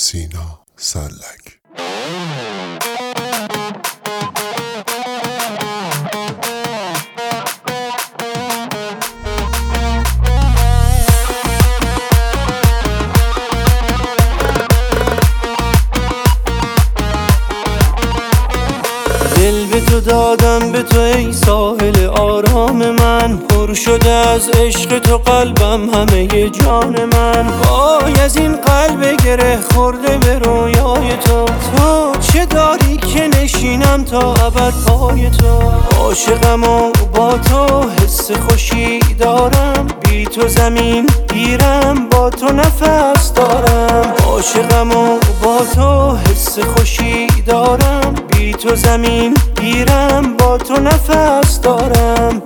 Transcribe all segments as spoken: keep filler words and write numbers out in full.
سینا سلک. دل به تو دادم، به تو ای ساحل آرام من، پر شده از عشق تو قلبم همه جان من. وای از این قلب گره خورده به رویای تو، تو چه داری که نشینم تا ابد پای تو. عاشقم و با تو حس خوشی دارم، بی تو زمین گیرم با تو نفس دارم. عاشقم و با تو حس خوشی دارم، بی تو زمین گیرم با تو نفس دارم.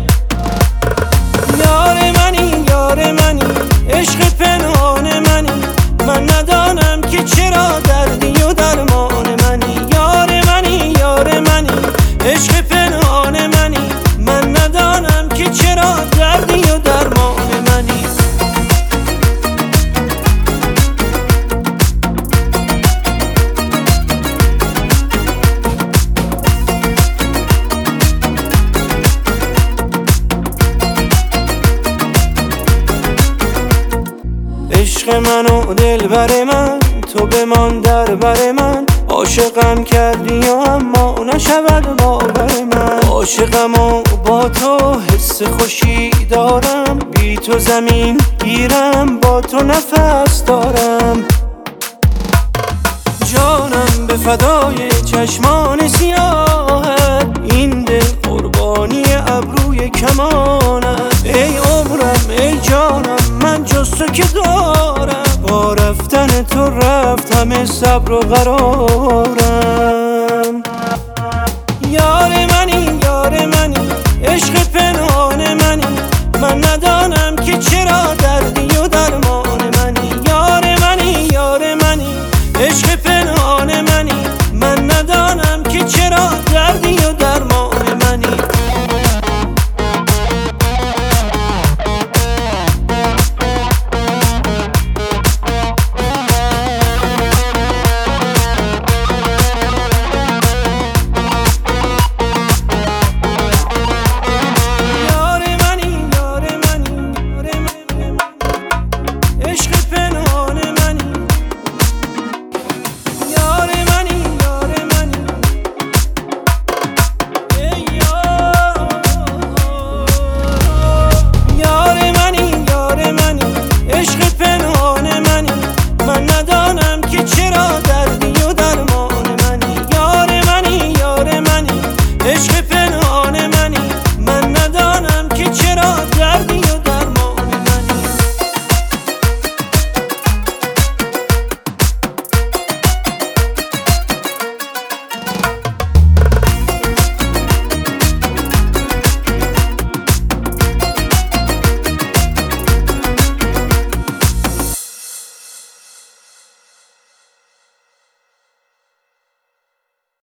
یار منی یار منی عشق پنهان منی، من ندانم که چرا دردی و درمان منی. یار منی یار منی عشق پنهان منی، من ندانم که چرا دردی و درمان منی. عشق من و دلبر من، تو بمان در بر من. عاشقم کردی و اما نشود باور من. عاشقم و با تو حس خوشی دارم، بی تو زمین گیرم با تو نفس دارم. جانم به فدای چشمان سیاهت، این دل قربانی ابروی کمانت. ای عمرم ای جانم من جز تو که دارم، با رفتن تو رفت همه صبر و قرارم. یار منی یار منی عشق پنهان منی، من ندانم که چرا دردی و درمان